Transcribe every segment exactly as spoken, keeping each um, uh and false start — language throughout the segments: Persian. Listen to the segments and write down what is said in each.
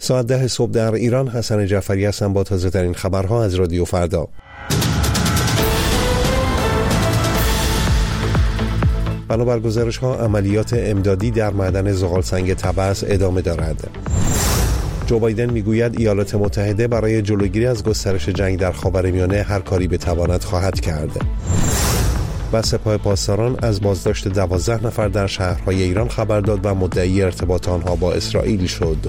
ساعت ده صبح در ایران. حسن جعفری هستم با تازه ترین خبرها از رادیو فردا. بنابر گزارش ها عملیات امدادی در معدن زغالسنگ طبس ادامه دارد. جو بایدن میگوید ایالات متحده برای جلوگیری از گسترش جنگ در خاورمیانه هر کاری بتواند خواهد کرد. و سپاه پاسداران از بازداشت دوازده نفر در شهرهای ایران خبر داد و مدعی ارتباط آنها با اسرائیل شد.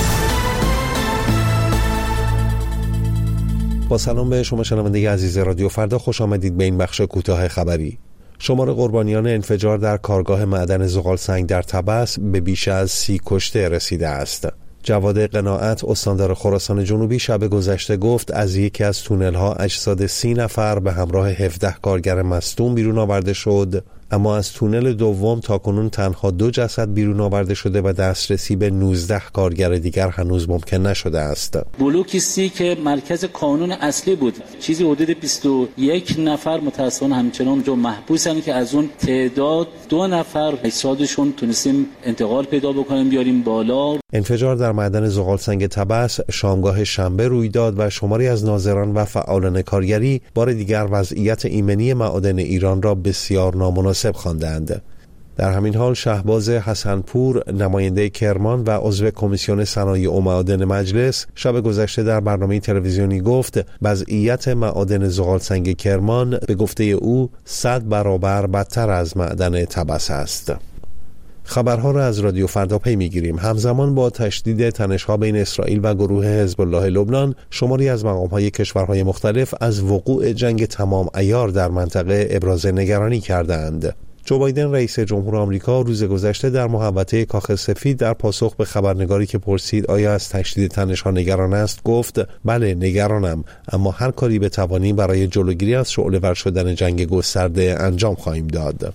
با سلام به شما شنونده عزیز رادیو فردا، خوش آمدید به این بخش کوتاه خبری. شمار قربانیان انفجار در کارگاه معدن زغالسنگ در طبس به بیش از سی کشته رسیده است. جواد قناعت استاندار خراسان جنوبی شب گذشته گفت از یکی از تونل‌ها اجساد سی نفر به همراه هفده کارگر مصدوم بیرون آورده شد، اما از تونل دوم تاکنون تنها دو جسد بیرون آورده شده و دسترسی به نوزده کارگر دیگر هنوز ممکن نشده است. بلوک سی که مرکز کانون اصلی بود، چیزی حدود بیست و یک نفر متأسفانه همچنان اونجا محبوسن که از اون تعداد دو نفر اجسادشون تونستیم انتقال پیدا بکنیم بیاریم بالا. انفجار در معدن زغالسنگ طبس شامگاه شنبه روی داد و شماری از ناظران و فعالان کارگری بار دیگر وضعیت ایمنی معادن ایران را بسیار نامناسب خواندند. در همین حال شهباز حسنپور نماینده کرمان و عضو کمیسیون صنایع و معادن مجلس شب گذشته در برنامه تلویزیونی گفت وضعیت معادن زغالسنگ کرمان به گفته او صد برابر بدتر از معدن طبس است. خبرها را از رادیو فردا پی میگیریم. همزمان با تشدید تنش‌ها بین اسرائیل و گروه حزب الله لبنان، شماری از مقام‌های کشورهای مختلف از وقوع جنگ تمام عیار در منطقه ابراز نگرانی کردند. جو بایدن رئیس جمهور آمریکا روز گذشته در محوطه کاخ سفید در پاسخ به خبرنگاری که پرسید آیا از تشدید تنش‌ها نگران است گفت بله نگرانم، اما هر کاری بتوانیم برای جلوگیری از شعله‌ور شدن جنگ گسترده انجام خواهیم داد.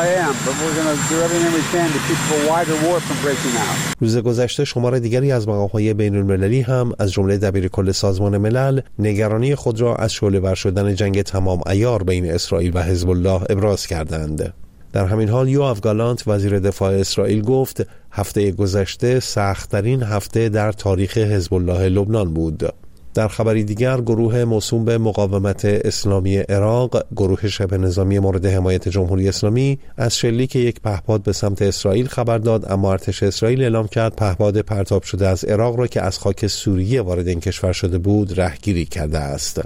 روز گذشته شمار دیگری از مقام‌های بین‌المللی هم از جمله دبیرکل سازمان ملل نگرانی خود را از شعله‌ور شدن جنگ تمام عیار بین اسرائیل و حزب الله ابراز کردند. در همین حال یوآف گالانت وزیر دفاع اسرائیل گفت هفته گذشته سخت‌ترین هفته در تاریخ حزب الله لبنان بود. در خبری دیگر گروه موسوم به مقاومت اسلامی عراق، گروه شبه نظامی مورد حمایت جمهوری اسلامی، از شلیک یک پهپاد به سمت اسرائیل خبر داد، اما ارتش اسرائیل اعلام کرد پهپاد پرتاب شده از عراق را که از خاک سوریه وارد این کشور شده بود رهگیری کرده است.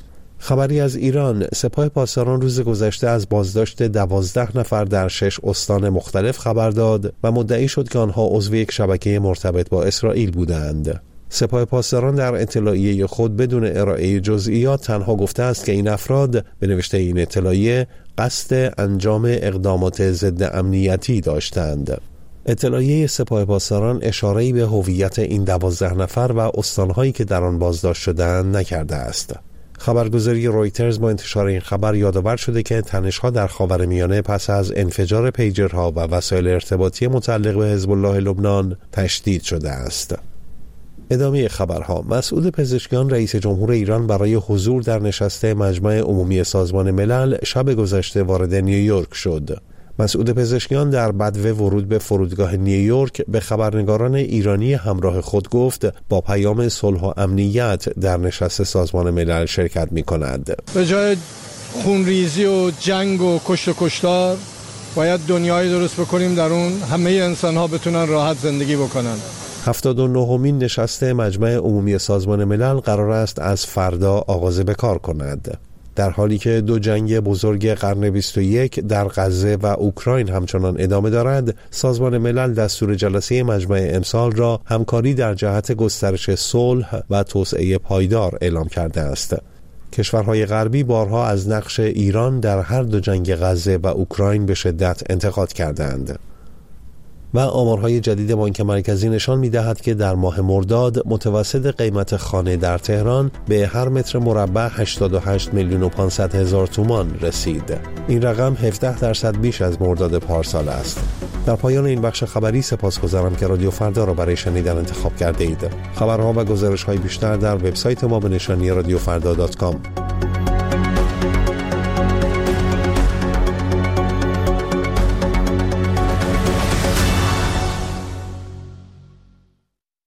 خبری از ایران، سپاه پاسداران روز گذشته از بازداشت دوازده نفر در شش استان مختلف خبر داد و مدعی شد که آنها عضو یک شبکه مرتبط با اسرائیل بودند. سپاه پاسداران در اطلاعیه خود بدون ارائه جزئیات تنها گفته است که این افراد به نوشته این اطلاعیه قصد انجام اقدامات ضد امنیتی داشتند. اطلاعیه سپاه پاسداران اشاره‌ای به هویت این دوازده نفر و استانهایی که در آن بازداشت شدند نکرده است. خبرگزاری رویترز با انتشار این خبر یادآور شده که تنش‌ها در خاورمیانه پس از انفجار پیجرها و وسایل ارتباطی متعلق به حزب الله لبنان تشدید شده است. ادامه خبرها. مسعود پزشکیان رئیس جمهور ایران برای حضور در نشست مجمع عمومی سازمان ملل شب گذشته وارد نیویورک شد. مسعود پزشکیان در بدو ورود به فرودگاه نیویورک به خبرنگاران ایرانی همراه خود گفت با پیام صلح و امنیت در نشست سازمان ملل شرکت می کند. به جای خونریزی و جنگ و کشت و کشتار باید دنیایی درست بکنیم در اون همه انسان ها بتونن راحت زندگی بکنن. هفتاد و نهمین نشست مجمع عمومی سازمان ملل قرار است از فردا آغاز به کار کند. در حالی که دو جنگ بزرگ قرن بیست و یک در غزه و اوکراین همچنان ادامه دارد، سازمان ملل دستور جلسه مجمع امسال را همکاری در جهت گسترش صلح و توسعه پایدار اعلام کرده است. کشورهای غربی بارها از نقش ایران در هر دو جنگ غزه و اوکراین به شدت انتقاد کردند. و آمارهای جدید بانک مرکزی نشان می‌دهد که در ماه مرداد متوسط قیمت خانه در تهران به هر متر مربع هشتاد و هشت میلیون و پانصد هزار تومان رسید. این رقم هفده درصد بیش از مرداد پارسال است. در پایان این بخش خبری سپاسگزارم که رادیو فردا را برای شنیدن انتخاب کرده اید. خبرها و گزارش‌های بیشتر در وبسایت ما به نشانی رادیو فردا دات کام.